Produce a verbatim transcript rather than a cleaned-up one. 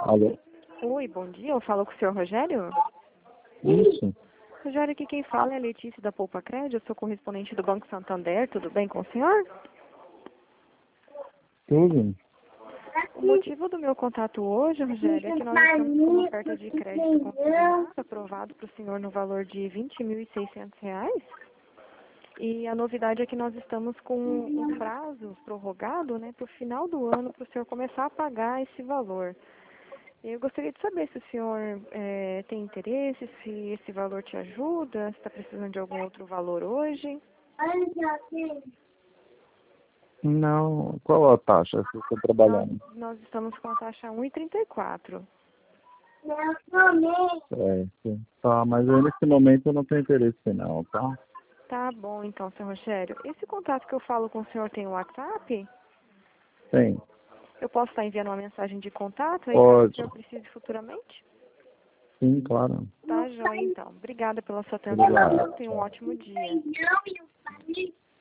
Alô? Oi, bom dia. Eu falo com o senhor Rogério? Isso. Rogério, aqui quem fala é a Letícia da Poupa Crédito. Eu sou correspondente do Banco Santander. Tudo bem com o senhor? Tudo? O motivo do meu contato hoje, Rogério, é que nós estamos com uma oferta de crédito consignado aprovado para o senhor no valor de vinte mil e seiscentos reais. E a novidade é que nós estamos com um prazo prorrogado, né, para o final do ano, para o senhor começar a pagar esse valor. Eu gostaria de saber se o senhor eh, tem interesse, se esse valor te ajuda, se está precisando de algum outro valor hoje. Não. Qual a taxa que você está Nós, trabalhando? nós estamos com a taxa um vírgula trinta e quatro. Certo. Tá, mas eu, nesse momento eu não tenho interesse não, tá? Tá bom, então, senhor Rogério. Esse contato que eu falo com o senhor tem o WhatsApp? Tem. Eu posso estar enviando uma mensagem de contato aí, caso o Pode. senhor precise futuramente? Sim, claro. Tá, joia, então. Obrigada pela sua atenção. Obrigado. Tenha um Tchau. ótimo dia.